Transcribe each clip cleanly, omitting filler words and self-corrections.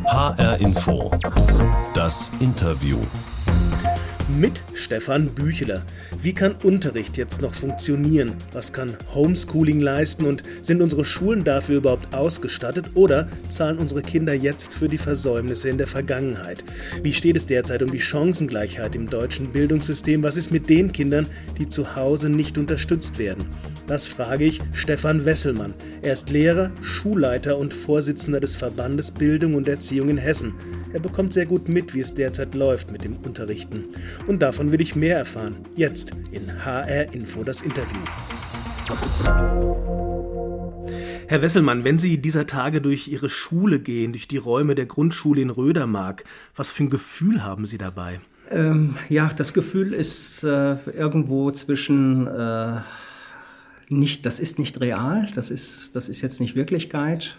HR Info, das Interview. Mit Stefan Bücheler. Wie kann Unterricht jetzt noch funktionieren? Was kann Homeschooling leisten und sind unsere Schulen dafür überhaupt ausgestattet oder zahlen unsere Kinder jetzt für die Versäumnisse in der Vergangenheit? Wie steht es derzeit um die Chancengleichheit im deutschen Bildungssystem? Was ist mit den Kindern, die zu Hause nicht unterstützt werden? Das frage ich Stefan Wesselmann. Er ist Lehrer, Schulleiter und Vorsitzender des Verbandes Bildung und Erziehung in Hessen. Er bekommt sehr gut mit, wie es derzeit läuft mit dem Unterrichten. Und davon will ich mehr erfahren. Jetzt in HR Info das Interview. Herr Wesselmann, wenn Sie dieser Tage durch Ihre Schule gehen, durch die Räume der Grundschule in Rödermark, was für ein Gefühl haben Sie dabei? Das Gefühl ist irgendwo zwischen das ist nicht real, das ist jetzt nicht Wirklichkeit,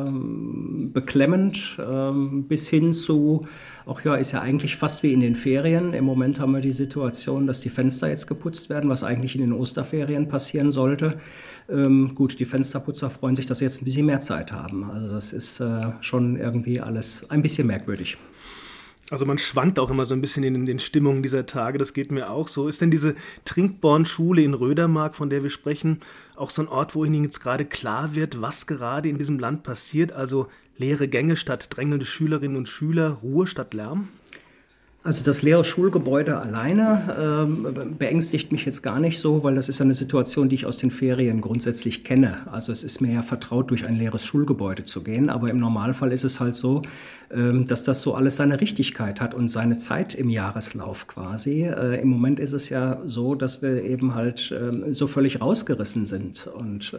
beklemmend, bis hin zu, ist ja eigentlich fast wie in den Ferien. Im Moment haben wir die Situation, dass die Fenster jetzt geputzt werden, was eigentlich in den Osterferien passieren sollte. Die Fensterputzer freuen sich, dass sie jetzt ein bisschen mehr Zeit haben. Also das ist schon irgendwie alles ein bisschen merkwürdig. Also man schwankt auch immer so ein bisschen in den Stimmungen dieser Tage, das geht mir auch so. Ist denn diese Trinkborn-Schule in Rödermark, von der wir sprechen, auch so ein Ort, wo Ihnen jetzt gerade klar wird, was gerade in diesem Land passiert? Also leere Gänge statt drängelnde Schülerinnen und Schüler, Ruhe statt Lärm? Also das leere Schulgebäude alleine beängstigt mich jetzt gar nicht so, weil das ist eine Situation, die ich aus den Ferien grundsätzlich kenne. Also es ist mir ja vertraut, durch ein leeres Schulgebäude zu gehen, aber im Normalfall ist es halt so, dass das so alles seine Richtigkeit hat und seine Zeit im Jahreslauf quasi. Im Moment ist es ja so, dass wir eben halt so völlig rausgerissen sind und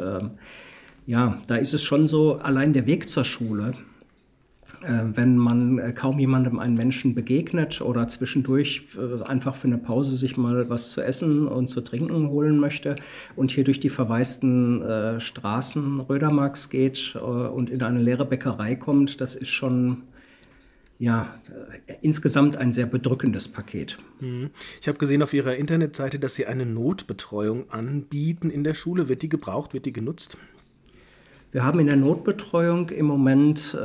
da ist es schon so, allein der Weg zur Schule. Wenn man kaum jemandem einen Menschen begegnet oder zwischendurch einfach für eine Pause sich mal was zu essen und zu trinken holen möchte und hier durch die verwaisten Straßen Rödermarks geht und in eine leere Bäckerei kommt, das ist schon insgesamt ein sehr bedrückendes Paket. Ich habe gesehen auf Ihrer Internetseite, dass Sie eine Notbetreuung anbieten in der Schule. Wird die gebraucht, wird die genutzt? Wir haben in der Notbetreuung im Moment,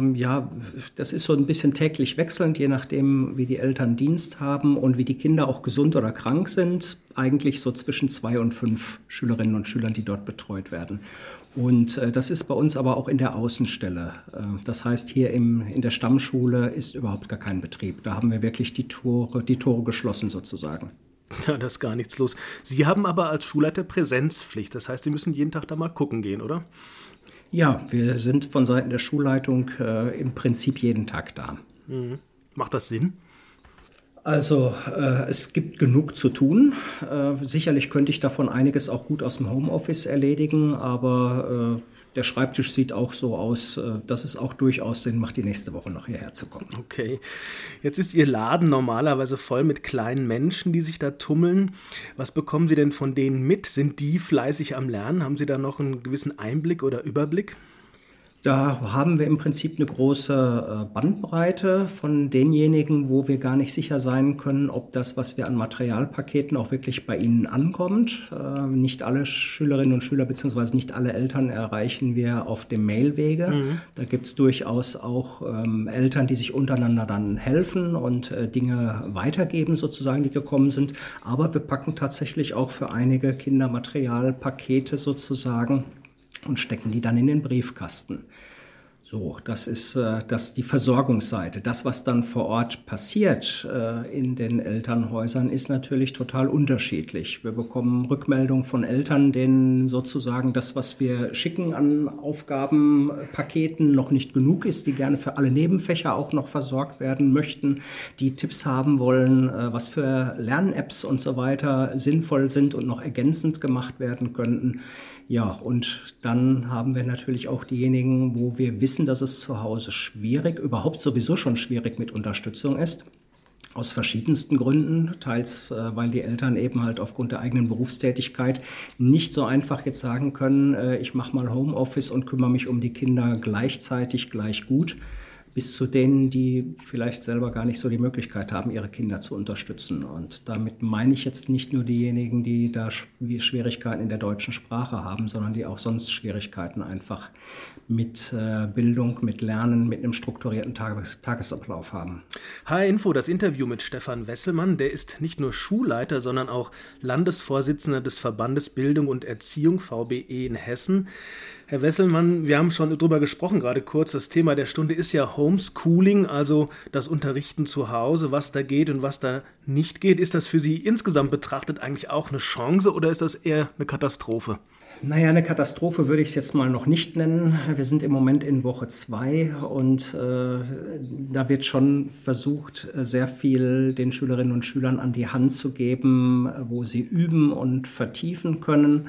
das ist so ein bisschen täglich wechselnd, je nachdem, wie die Eltern Dienst haben und wie die Kinder auch gesund oder krank sind, eigentlich so zwischen 2 und 5 Schülerinnen und Schülern, die dort betreut werden. Und das ist bei uns aber auch in der Außenstelle. Das heißt, hier in der Stammschule ist überhaupt gar kein Betrieb. Da haben wir wirklich die Tore geschlossen sozusagen. Ja, da ist gar nichts los. Sie haben aber als Schulleiter Präsenzpflicht. Das heißt, Sie müssen jeden Tag da mal gucken gehen, oder? Ja, wir sind von Seiten der Schulleitung im Prinzip jeden Tag da. Macht das Sinn? Also es gibt genug zu tun. Sicherlich könnte ich davon einiges auch gut aus dem Homeoffice erledigen, aber der Schreibtisch sieht auch so aus, dass es auch durchaus Sinn macht, die nächste Woche noch hierher zu kommen. Okay, jetzt ist Ihr Laden normalerweise voll mit kleinen Menschen, die sich da tummeln. Was bekommen Sie denn von denen mit? Sind die fleißig am Lernen? Haben Sie da noch einen gewissen Einblick oder Überblick? Da haben wir im Prinzip eine große Bandbreite von denjenigen, wo wir gar nicht sicher sein können, ob das, was wir an Materialpaketen auch wirklich bei ihnen ankommt. Nicht alle Schülerinnen und Schüler bzw. nicht alle Eltern erreichen wir auf dem Mailwege. Da gibt es durchaus auch Eltern, die sich untereinander dann helfen und Dinge weitergeben sozusagen, die gekommen sind. Aber wir packen tatsächlich auch für einige Kinder Materialpakete sozusagen und stecken die dann in den Briefkasten. So, das ist die Versorgungsseite. Das, was dann vor Ort passiert in den Elternhäusern, ist natürlich total unterschiedlich. Wir bekommen Rückmeldungen von Eltern, denen sozusagen das, was wir schicken an Aufgabenpaketen, noch nicht genug ist, die gerne für alle Nebenfächer auch noch versorgt werden möchten, die Tipps haben wollen, was für Lern-Apps und so weiter sinnvoll sind und noch ergänzend gemacht werden könnten. Ja, und dann haben wir natürlich auch diejenigen, wo wir wissen, dass es zu Hause überhaupt sowieso schon schwierig mit Unterstützung ist. Aus verschiedensten Gründen, teils weil die Eltern eben halt aufgrund der eigenen Berufstätigkeit nicht so einfach jetzt sagen können, ich mache mal Homeoffice und kümmere mich um die Kinder gleichzeitig gleich gut. bis zu denen, die vielleicht selber gar nicht so die Möglichkeit haben, ihre Kinder zu unterstützen. Und damit meine ich jetzt nicht nur diejenigen, die da Schwierigkeiten in der deutschen Sprache haben, sondern die auch sonst Schwierigkeiten einfach mit Bildung, mit Lernen, mit einem strukturierten Tagesablauf haben. HR-Info, das Interview mit Stefan Wesselmann, der ist nicht nur Schulleiter, sondern auch Landesvorsitzender des Verbandes Bildung und Erziehung, VBE in Hessen. Herr Wesselmann, wir haben schon darüber gesprochen, gerade kurz. Das Thema der Stunde ist ja Homeschooling, also das Unterrichten zu Hause, was da geht und was da nicht geht. Ist das für Sie insgesamt betrachtet eigentlich auch eine Chance oder ist das eher eine Katastrophe? Naja, eine Katastrophe würde ich es jetzt mal noch nicht nennen. Wir sind im Moment in Woche 2 und da wird schon versucht, sehr viel den Schülerinnen und Schülern an die Hand zu geben, wo sie üben und vertiefen können,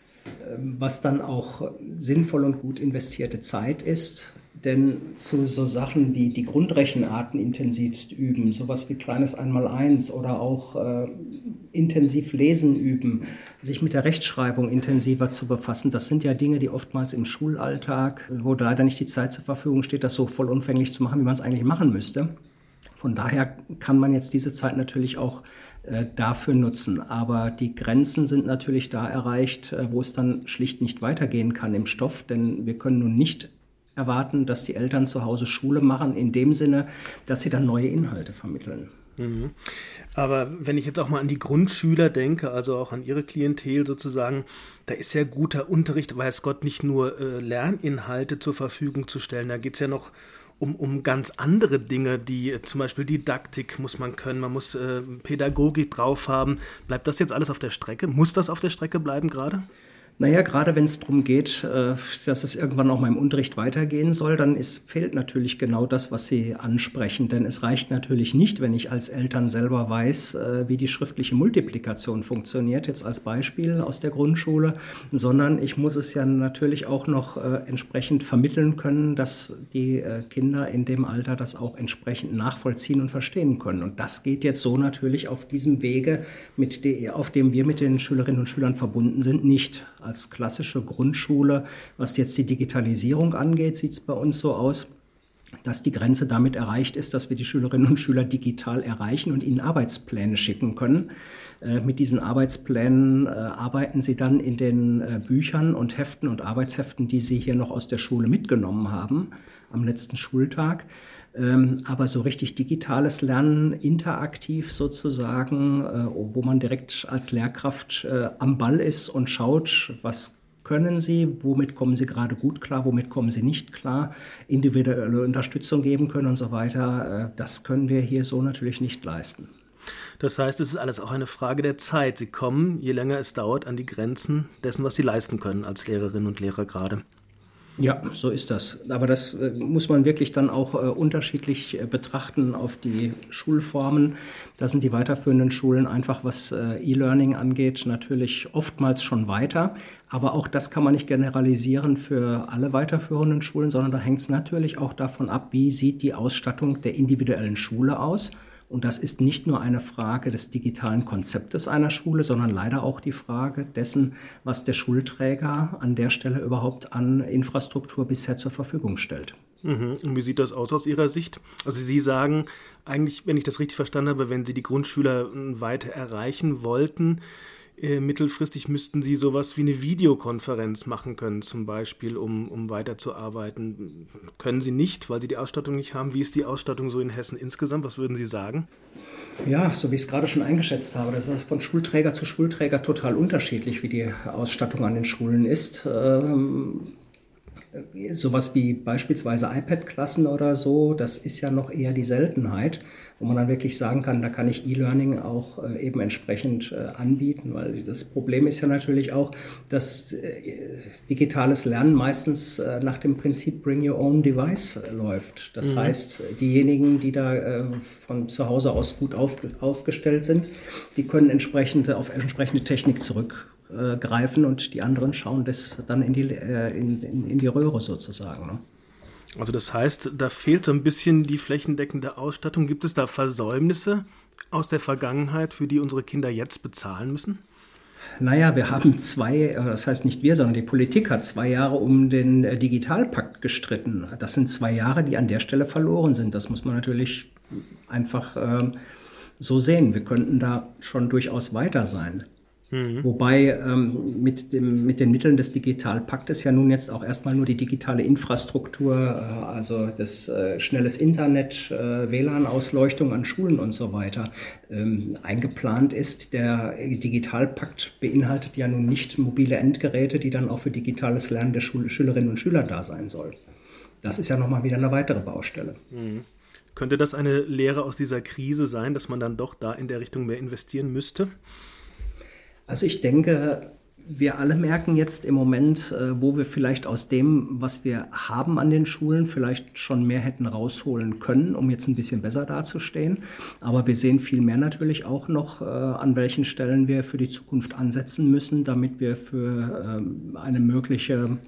was dann auch sinnvoll und gut investierte Zeit ist. Denn zu so Sachen wie die Grundrechenarten intensivst üben, sowas wie kleines Einmaleins oder auch intensiv lesen üben, sich mit der Rechtschreibung intensiver zu befassen, das sind ja Dinge, die oftmals im Schulalltag, wo leider nicht die Zeit zur Verfügung steht, das so vollumfänglich zu machen, wie man es eigentlich machen müsste. Von daher kann man jetzt diese Zeit natürlich auch dafür nutzen. Aber die Grenzen sind natürlich da erreicht, wo es dann schlicht nicht weitergehen kann im Stoff, denn wir können nun nicht erwarten, dass die Eltern zu Hause Schule machen, in dem Sinne, dass sie dann neue Inhalte vermitteln. Mhm. Aber wenn ich jetzt auch mal an die Grundschüler denke, also auch an Ihre Klientel sozusagen, da ist ja guter Unterricht, weiß Gott, nicht nur Lerninhalte zur Verfügung zu stellen, da geht es ja noch um ganz andere Dinge, die zum Beispiel Didaktik muss man können, man muss Pädagogik drauf haben. Bleibt das jetzt alles auf der Strecke? Muss das auf der Strecke bleiben gerade? Naja, gerade wenn es darum geht, dass es irgendwann auch mal im Unterricht weitergehen soll, dann fehlt natürlich genau das, was Sie ansprechen. Denn es reicht natürlich nicht, wenn ich als Eltern selber weiß, wie die schriftliche Multiplikation funktioniert, jetzt als Beispiel aus der Grundschule, sondern ich muss es ja natürlich auch noch entsprechend vermitteln können, dass die Kinder in dem Alter das auch entsprechend nachvollziehen und verstehen können. Und das geht jetzt so natürlich auf diesem Wege, auf dem wir mit den Schülerinnen und Schülern verbunden sind, nicht. Als klassische Grundschule, was jetzt die Digitalisierung angeht, sieht es bei uns so aus, dass die Grenze damit erreicht ist, dass wir die Schülerinnen und Schüler digital erreichen und ihnen Arbeitspläne schicken können. Mit diesen Arbeitsplänen arbeiten sie dann in den Büchern und Heften und Arbeitsheften, die sie hier noch aus der Schule mitgenommen haben, am letzten Schultag. Aber so richtig digitales Lernen, interaktiv sozusagen, wo man direkt als Lehrkraft am Ball ist und schaut, was können Sie, womit kommen Sie gerade gut klar, womit kommen Sie nicht klar, individuelle Unterstützung geben können und so weiter, das können wir hier so natürlich nicht leisten. Das heißt, es ist alles auch eine Frage der Zeit. Sie kommen, je länger es dauert, an die Grenzen dessen, was Sie leisten können als Lehrerinnen und Lehrer gerade. Ja, so ist das. Aber das muss man wirklich dann auch unterschiedlich betrachten auf die Schulformen. Da sind die weiterführenden Schulen einfach, was E-Learning angeht, natürlich oftmals schon weiter. Aber auch das kann man nicht generalisieren für alle weiterführenden Schulen, sondern da hängt es natürlich auch davon ab, wie sieht die Ausstattung der individuellen Schule aus. Und das ist nicht nur eine Frage des digitalen Konzeptes einer Schule, sondern leider auch die Frage dessen, was der Schulträger an der Stelle überhaupt an Infrastruktur bisher zur Verfügung stellt. Und wie sieht das aus Ihrer Sicht? Also Sie sagen eigentlich, wenn ich das richtig verstanden habe, wenn Sie die Grundschüler weiter erreichen wollten, mittelfristig müssten Sie sowas wie eine Videokonferenz machen können, zum Beispiel, um weiterzuarbeiten. Können Sie nicht, weil Sie die Ausstattung nicht haben. Wie ist die Ausstattung so in Hessen insgesamt? Was würden Sie sagen? Ja, so wie ich es gerade schon eingeschätzt habe, das ist von Schulträger zu Schulträger total unterschiedlich, wie die Ausstattung an den Schulen ist. Sowas wie beispielsweise iPad-Klassen oder so, das ist ja noch eher die Seltenheit, wo man dann wirklich sagen kann, da kann ich E-Learning auch eben entsprechend anbieten, weil das Problem ist ja natürlich auch, dass digitales Lernen meistens nach dem Prinzip Bring Your Own Device läuft. Das heißt, diejenigen, die da von zu Hause aus gut aufgestellt sind, die können auf entsprechende Technik zurückgreifen und die anderen schauen das dann in die Röhre sozusagen. Ne? Also das heißt, da fehlt so ein bisschen die flächendeckende Ausstattung. Gibt es da Versäumnisse aus der Vergangenheit, für die unsere Kinder jetzt bezahlen müssen? Naja, wir haben das heißt nicht wir, sondern die Politik hat 2 Jahre um den Digitalpakt gestritten. Das sind 2 Jahre, die an der Stelle verloren sind. Das muss man natürlich einfach so sehen. Wir könnten da schon durchaus weiter sein. Wobei mit den Mitteln des Digitalpaktes ja nun jetzt auch erstmal nur die digitale Infrastruktur, also das schnelles Internet, WLAN-Ausleuchtung an Schulen und so weiter eingeplant ist. Der Digitalpakt beinhaltet ja nun nicht mobile Endgeräte, die dann auch für digitales Lernen der Schülerinnen und Schüler da sein soll. Das ist ja nochmal wieder eine weitere Baustelle. Könnte das eine Lehre aus dieser Krise sein, dass man dann doch da in der Richtung mehr investieren müsste? Also ich denke, wir alle merken jetzt im Moment, wo wir vielleicht aus dem, was wir haben an den Schulen, vielleicht schon mehr hätten rausholen können, um jetzt ein bisschen besser dazustehen. Aber wir sehen viel mehr natürlich auch noch, an welchen Stellen wir für die Zukunft ansetzen müssen, damit wir für eine mögliche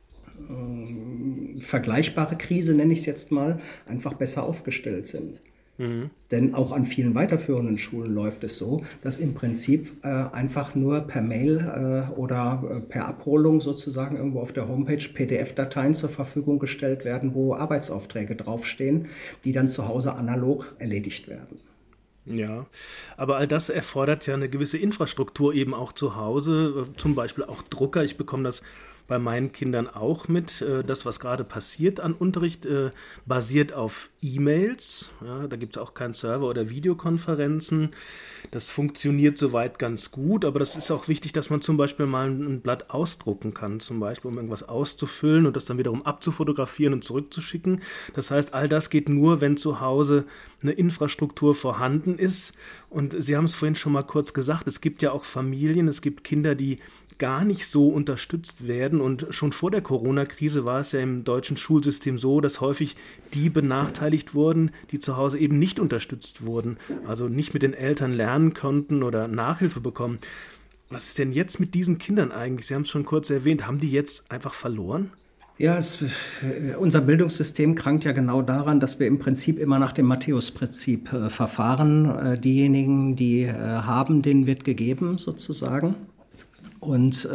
vergleichbare Krise, nenne ich es jetzt mal, einfach besser aufgestellt sind. Denn auch an vielen weiterführenden Schulen läuft es so, dass im Prinzip einfach nur per Mail oder per Abholung sozusagen irgendwo auf der Homepage PDF-Dateien zur Verfügung gestellt werden, wo Arbeitsaufträge draufstehen, die dann zu Hause analog erledigt werden. Ja, aber all das erfordert ja eine gewisse Infrastruktur eben auch zu Hause, zum Beispiel auch Drucker. Ich bekomme das bei meinen Kindern auch mit. Das, was gerade passiert an Unterricht, basiert auf E-Mails. Ja, da gibt es auch keinen Server oder Videokonferenzen. Das funktioniert soweit ganz gut, aber das ist auch wichtig, dass man zum Beispiel mal ein Blatt ausdrucken kann, zum Beispiel, um irgendwas auszufüllen und das dann wiederum abzufotografieren und zurückzuschicken. Das heißt, all das geht nur, wenn zu Hause eine Infrastruktur vorhanden ist. Und Sie haben es vorhin schon mal kurz gesagt, es gibt ja auch Familien, es gibt Kinder, die gar nicht so unterstützt werden. Und schon vor der Corona-Krise war es ja im deutschen Schulsystem so, dass häufig die benachteiligt wurden, die zu Hause eben nicht unterstützt wurden, also nicht mit den Eltern lernen konnten oder Nachhilfe bekommen. Was ist denn jetzt mit diesen Kindern eigentlich? Sie haben es schon kurz erwähnt. Haben die jetzt einfach verloren? Ja, unser Bildungssystem krankt ja genau daran, dass wir im Prinzip immer nach dem Matthäus-Prinzip verfahren. Diejenigen, die haben, denen wird gegeben sozusagen. Und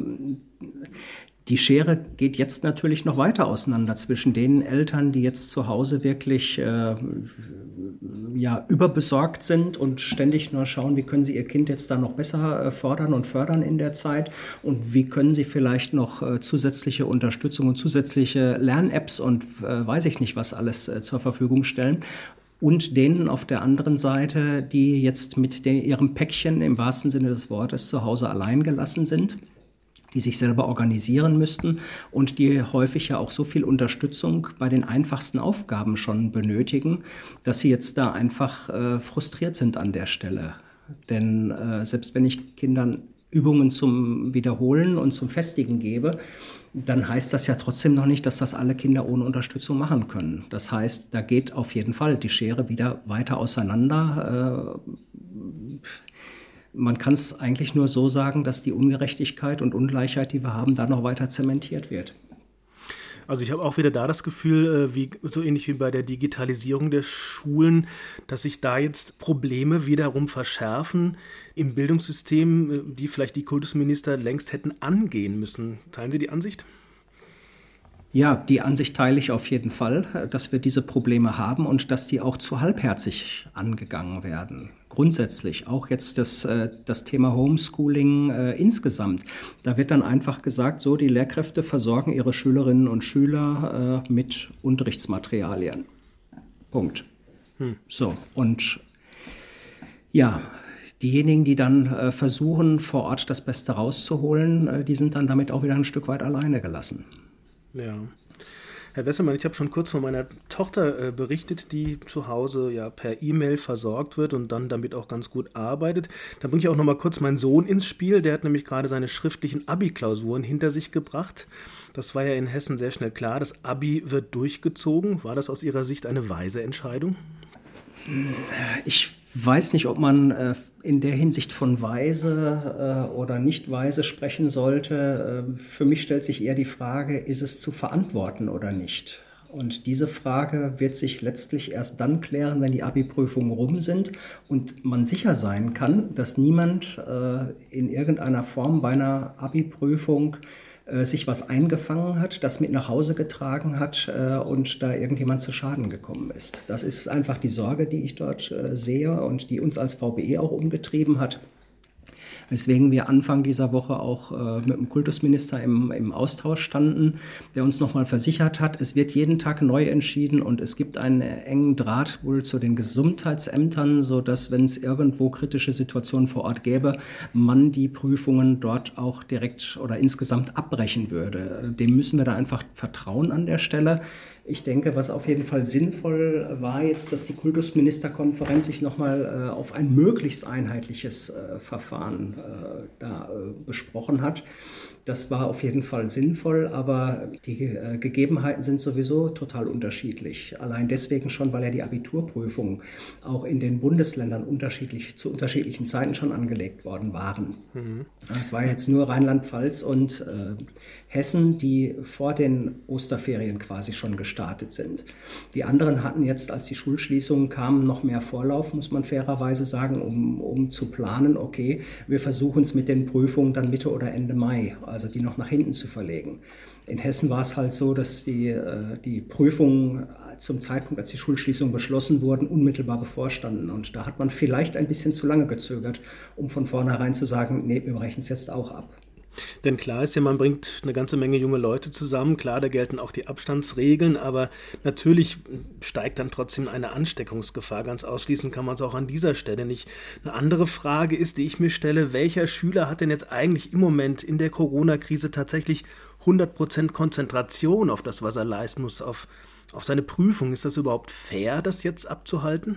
die Schere geht jetzt natürlich noch weiter auseinander zwischen den Eltern, die jetzt zu Hause wirklich überbesorgt sind und ständig nur schauen, wie können sie ihr Kind jetzt da noch besser fordern und fördern in der Zeit und wie können sie vielleicht noch zusätzliche Unterstützung und zusätzliche Lern-Apps und weiß ich nicht was alles zur Verfügung stellen. Und denen auf der anderen Seite, die jetzt mit ihrem Päckchen im wahrsten Sinne des Wortes zu Hause allein gelassen sind, die sich selber organisieren müssten und die häufig ja auch so viel Unterstützung bei den einfachsten Aufgaben schon benötigen, dass sie jetzt da einfach frustriert sind an der Stelle. Denn selbst wenn ich Kindern Übungen zum Wiederholen und zum Festigen gebe, dann heißt das ja trotzdem noch nicht, dass das alle Kinder ohne Unterstützung machen können. Das heißt, da geht auf jeden Fall die Schere wieder weiter auseinander. Man kann es eigentlich nur so sagen, dass die Ungerechtigkeit und Ungleichheit, die wir haben, da noch weiter zementiert wird. Also ich habe auch wieder da das Gefühl, so ähnlich wie bei der Digitalisierung der Schulen, dass sich da jetzt Probleme wiederum verschärfen im Bildungssystem, die vielleicht die Kultusminister längst hätten angehen müssen. Teilen Sie die Ansicht? Ja, die Ansicht teile ich auf jeden Fall, dass wir diese Probleme haben und dass die auch zu halbherzig angegangen werden. Grundsätzlich, auch jetzt das Thema Homeschooling insgesamt. Da wird dann einfach gesagt, so, die Lehrkräfte versorgen ihre Schülerinnen und Schüler mit Unterrichtsmaterialien. Punkt. So, und ja, diejenigen, die dann versuchen, vor Ort das Beste rauszuholen, die sind dann damit auch wieder ein Stück weit alleine gelassen. Ja. Herr Wesselmann, ich habe schon kurz von meiner Tochter berichtet, die zu Hause ja per E-Mail versorgt wird und dann damit auch ganz gut arbeitet. Da bringe ich auch noch mal kurz meinen Sohn ins Spiel. Der hat nämlich gerade seine schriftlichen Abi-Klausuren hinter sich gebracht. Das war ja in Hessen sehr schnell klar. Das Abi wird durchgezogen. War das aus Ihrer Sicht eine weise Entscheidung? Ich weiß nicht, ob man in der Hinsicht von weise oder nicht weise sprechen sollte. Für mich stellt sich eher die Frage, ist es zu verantworten oder nicht? Und diese Frage wird sich letztlich erst dann klären, wenn die Abi-Prüfungen rum sind und man sicher sein kann, dass niemand in irgendeiner Form bei einer Abi-Prüfung sich was eingefangen hat, das mit nach Hause getragen hat und da irgendjemand zu Schaden gekommen ist. Das ist einfach die Sorge, die ich dort sehe und die uns als VBE auch umgetrieben hat. Weswegen wir Anfang dieser Woche auch mit dem Kultusminister im Austausch standen, der uns nochmal versichert hat, es wird jeden Tag neu entschieden und es gibt einen engen Draht wohl zu den Gesundheitsämtern, sodass, wenn es irgendwo kritische Situationen vor Ort gäbe, man die Prüfungen dort auch direkt oder insgesamt abbrechen würde. Dem müssen wir da einfach vertrauen an der Stelle. Ich denke, was auf jeden Fall sinnvoll war jetzt, dass die Kultusministerkonferenz sich nochmal auf ein möglichst einheitliches Verfahren besprochen hat. Das war auf jeden Fall sinnvoll, aber die Gegebenheiten sind sowieso total unterschiedlich. Allein deswegen schon, weil ja die Abiturprüfungen auch in den Bundesländern zu unterschiedlichen Zeiten schon angelegt worden waren. Es war jetzt nur Rheinland-Pfalz und Hessen, die vor den Osterferien quasi schon gestartet sind. Die anderen hatten jetzt, als die Schulschließungen kamen, noch mehr Vorlauf, muss man fairerweise sagen, um zu planen, okay, wir versuchen es mit den Prüfungen dann Mitte oder Ende Mai, also die noch nach hinten zu verlegen. In Hessen war es halt so, dass die Prüfungen zum Zeitpunkt, als die Schulschließungen beschlossen wurden, unmittelbar bevorstanden. Und da hat man vielleicht ein bisschen zu lange gezögert, um von vornherein zu sagen, nee, wir brechen es jetzt auch ab. Denn klar ist ja, man bringt eine ganze Menge junge Leute zusammen. Klar, da gelten auch die Abstandsregeln, aber natürlich steigt dann trotzdem eine Ansteckungsgefahr. Ganz ausschließen kann man es auch an dieser Stelle nicht. Eine andere Frage ist, die ich mir stelle, welcher Schüler hat denn jetzt eigentlich im Moment in der Corona-Krise tatsächlich 100% Konzentration auf das, was er leisten muss, auf seine Prüfung? Ist das überhaupt fair, das jetzt abzuhalten?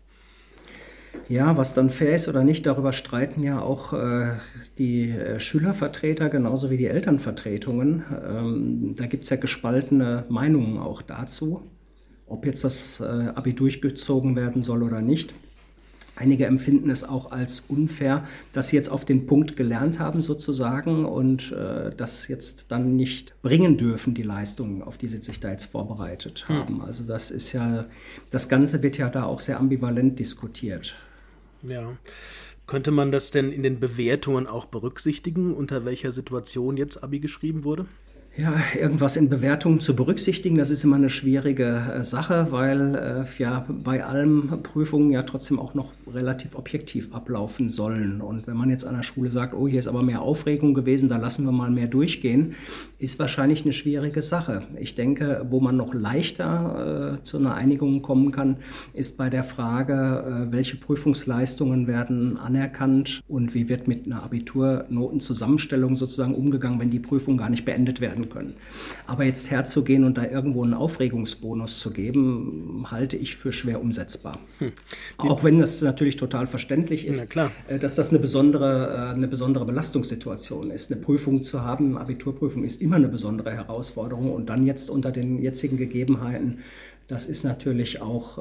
Ja, was dann fair ist oder nicht, darüber streiten ja auch die Schülervertreter genauso wie die Elternvertretungen. Da gibt es ja gespaltene Meinungen auch dazu, ob jetzt das Abi durchgezogen werden soll oder nicht. Einige empfinden es auch als unfair, dass sie jetzt auf den Punkt gelernt haben sozusagen und das jetzt dann nicht bringen dürfen, die Leistungen, auf die sie sich da jetzt vorbereitet haben. Also das Ganze wird ja da auch sehr ambivalent diskutiert. Ja. Könnte man das denn in den Bewertungen auch berücksichtigen, unter welcher Situation jetzt Abi geschrieben wurde? Ja, irgendwas in Bewertungen zu berücksichtigen, das ist immer eine schwierige Sache, weil bei allen Prüfungen ja trotzdem auch noch relativ objektiv ablaufen sollen. Und wenn man jetzt an der Schule sagt, oh, hier ist aber mehr Aufregung gewesen, da lassen wir mal mehr durchgehen, ist wahrscheinlich eine schwierige Sache. Ich denke, wo man noch leichter zu einer Einigung kommen kann, ist bei der Frage, welche Prüfungsleistungen werden anerkannt und wie wird mit einer Abiturnotenzusammenstellung sozusagen umgegangen, wenn die Prüfungen gar nicht beendet werden können. Aber jetzt herzugehen und da irgendwo einen Aufregungsbonus zu geben, halte ich für schwer umsetzbar. Auch wenn das natürlich total verständlich ist, dass das eine besondere Belastungssituation ist. Eine Prüfung zu haben, eine Abiturprüfung ist immer eine besondere Herausforderung und dann jetzt unter den jetzigen Gegebenheiten, das ist natürlich auch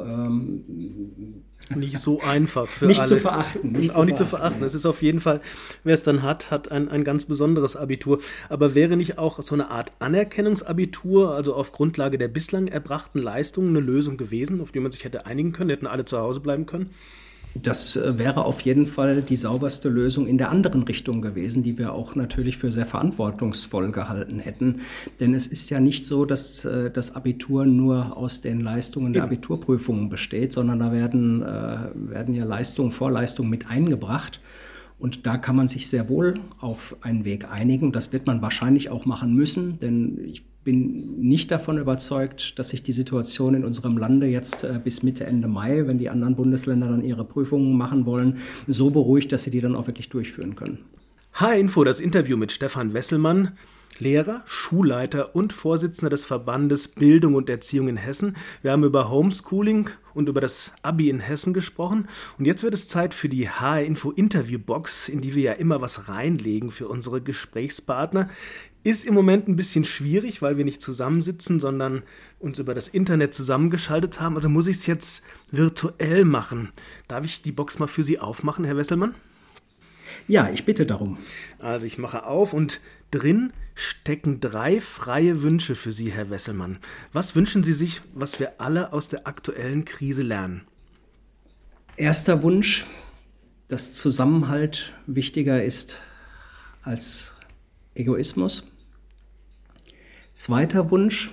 nicht so einfach für nicht alle. Zu verachten. Nicht zu verachten. Es ist auf jeden Fall, wer es dann hat ein ganz besonderes Abitur. Aber wäre nicht auch so eine Art Anerkennungsabitur, also auf Grundlage der bislang erbrachten Leistungen, eine Lösung gewesen, auf die man sich hätte einigen können, hätten alle zu Hause bleiben können? Das wäre auf jeden Fall die sauberste Lösung in der anderen Richtung gewesen, die wir auch natürlich für sehr verantwortungsvoll gehalten hätten. Denn es ist ja nicht so, dass das Abitur nur aus den Leistungen der Abiturprüfungen besteht, sondern da werden ja Vorleistungen mit eingebracht. Und da kann man sich sehr wohl auf einen Weg einigen. Das wird man wahrscheinlich auch machen müssen, denn ich bin nicht davon überzeugt, dass sich die Situation in unserem Lande jetzt bis Mitte, Ende Mai, wenn die anderen Bundesländer dann ihre Prüfungen machen wollen, so beruhigt, dass sie die dann auch wirklich durchführen können. H-Info, das Interview mit Stefan Wesselmann, Lehrer, Schulleiter und Vorsitzender des Verbandes Bildung und Erziehung in Hessen. Wir haben über Homeschooling und über das Abi in Hessen gesprochen. Und jetzt wird es Zeit für die H-Info Interviewbox, in die wir ja immer was reinlegen für unsere Gesprächspartner. Ist im Moment ein bisschen schwierig, weil wir nicht zusammensitzen, sondern uns über das Internet zusammengeschaltet haben. Also muss ich es jetzt virtuell machen. Darf ich die Box mal für Sie aufmachen, Herr Wesselmann? Ja, ich bitte darum. Also ich mache auf und drin stecken 3 freie Wünsche für Sie, Herr Wesselmann. Was wünschen Sie sich, was wir alle aus der aktuellen Krise lernen? Erster Wunsch, dass Zusammenhalt wichtiger ist als Egoismus. Zweiter Wunsch,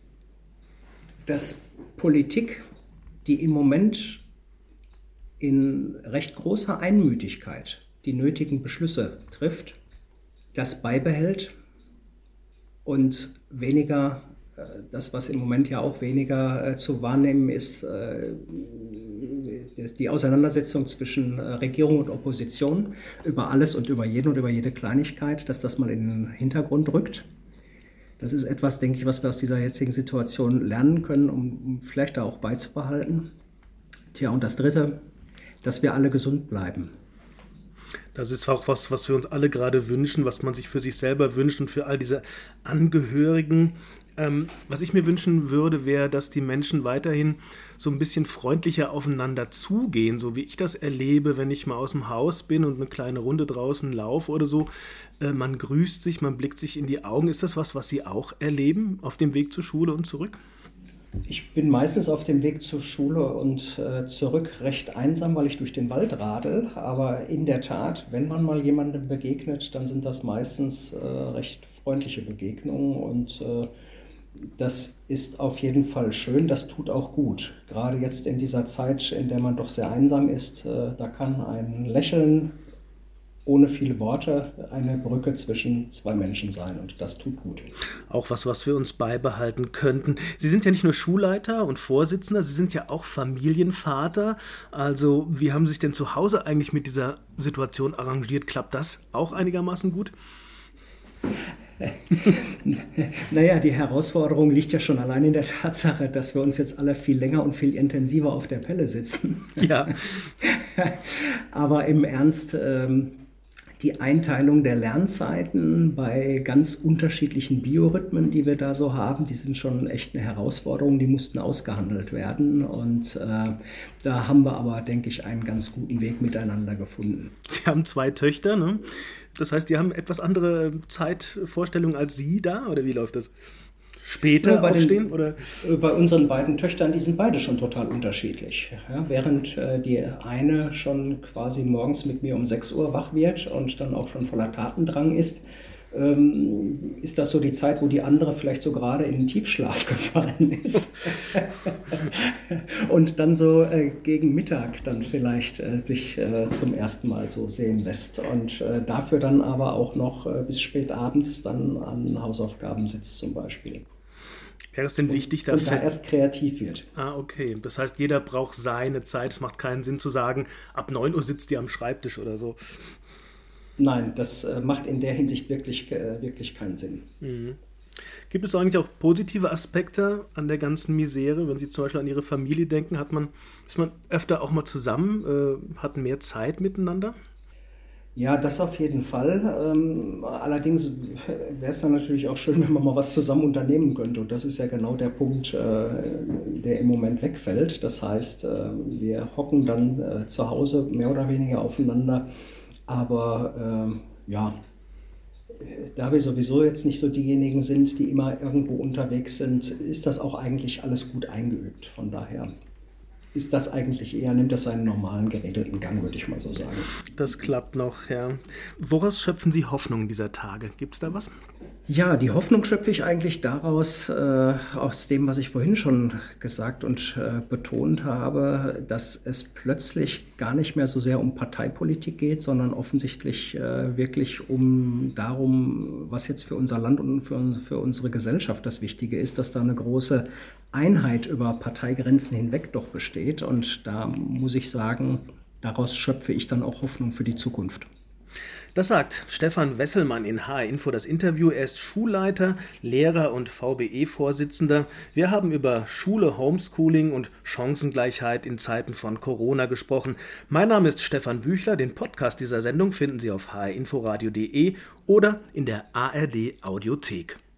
dass Politik, die im Moment in recht großer Einmütigkeit die nötigen Beschlüsse trifft, das beibehält und weniger, das was im Moment ja auch weniger zu wahrnehmen ist, die Auseinandersetzung zwischen Regierung und Opposition über alles und über jeden und über jede Kleinigkeit, dass das mal in den Hintergrund rückt. Das ist etwas, denke ich, was wir aus dieser jetzigen Situation lernen können, um vielleicht da auch beizubehalten. Tja, und das Dritte, dass wir alle gesund bleiben. Das ist auch was wir uns alle gerade wünschen, was man sich für sich selber wünscht und für all diese Angehörigen. Was ich mir wünschen würde, wäre, dass die Menschen weiterhin so ein bisschen freundlicher aufeinander zugehen, so wie ich das erlebe, wenn ich mal aus dem Haus bin und eine kleine Runde draußen laufe oder so. Man grüßt sich, man blickt sich in die Augen. Ist das was Sie auch erleben auf dem Weg zur Schule und zurück? Ich bin meistens auf dem Weg zur Schule und zurück recht einsam, weil ich durch den Wald radel. Aber in der Tat, wenn man mal jemandem begegnet, dann sind das meistens recht freundliche Begegnungen. Und das ist auf jeden Fall schön, das tut auch gut. Gerade jetzt in dieser Zeit, in der man doch sehr einsam ist, da kann ein Lächeln ohne viele Worte eine Brücke zwischen zwei Menschen sein und das tut gut. Auch was wir uns beibehalten könnten. Sie sind ja nicht nur Schulleiter und Vorsitzender, Sie sind ja auch Familienvater. Also wie haben Sie sich denn zu Hause eigentlich mit dieser Situation arrangiert? Klappt das auch einigermaßen gut? Naja, die Herausforderung liegt ja schon allein in der Tatsache, dass wir uns jetzt alle viel länger und viel intensiver auf der Pelle sitzen. Ja. Aber im Ernst, die Einteilung der Lernzeiten bei ganz unterschiedlichen Biorhythmen, die wir da so haben, die sind schon echt eine Herausforderung, die mussten ausgehandelt werden. Und da haben wir aber, denke ich, einen ganz guten Weg miteinander gefunden. Sie haben 2 Töchter, ne? Das heißt, die haben etwas andere Zeitvorstellungen als Sie da, oder wie läuft das? Später aufstehen? Oder? Bei unseren beiden Töchtern, die sind beide schon total unterschiedlich. Ja, während die eine schon quasi morgens mit mir um 6 Uhr wach wird und dann auch schon voller Tatendrang ist das so die Zeit, wo die andere vielleicht so gerade in den Tiefschlaf gefallen ist. Und dann so gegen Mittag dann vielleicht sich zum ersten Mal so sehen lässt. Und dafür dann aber auch noch bis spät abends dann an Hausaufgaben sitzt zum Beispiel. Wäre es denn wichtig, da erst kreativ wird? Ah, okay. Das heißt, jeder braucht seine Zeit. Es macht keinen Sinn zu sagen, ab 9 Uhr sitzt ihr am Schreibtisch oder so. Nein, das macht in der Hinsicht wirklich keinen Sinn. Mhm. Gibt es eigentlich auch positive Aspekte an der ganzen Misere? Wenn Sie zum Beispiel an Ihre Familie denken, ist man öfter auch mal zusammen, hat mehr Zeit miteinander? Ja, das auf jeden Fall. Allerdings wäre es dann natürlich auch schön, wenn man mal was zusammen unternehmen könnte. Und das ist ja genau der Punkt, der im Moment wegfällt. Das heißt, wir hocken dann zu Hause mehr oder weniger aufeinander. Aber da wir sowieso jetzt nicht so diejenigen sind, die immer irgendwo unterwegs sind, ist das auch eigentlich alles gut eingeübt. Von daher ist das eigentlich nimmt das seinen normalen, geregelten Gang, würde ich mal so sagen. Das klappt noch, ja. Woraus schöpfen Sie Hoffnung dieser Tage? Gibt es da was? Ja, die Hoffnung schöpfe ich eigentlich daraus, aus dem, was ich vorhin schon gesagt und betont habe, dass es plötzlich gar nicht mehr so sehr um Parteipolitik geht, sondern offensichtlich wirklich darum, was jetzt für unser Land und für unsere Gesellschaft das Wichtige ist, dass da eine große Einheit über Parteigrenzen hinweg doch besteht. Und da muss ich sagen, daraus schöpfe ich dann auch Hoffnung für die Zukunft. Das sagt Stefan Wesselmann in HR Info das Interview. Er ist Schulleiter, Lehrer und VBE-Vorsitzender. Wir haben über Schule, Homeschooling und Chancengleichheit in Zeiten von Corona gesprochen. Mein Name ist Stefan Büchler. Den Podcast dieser Sendung finden Sie auf hrinforadio.de oder in der ARD Audiothek.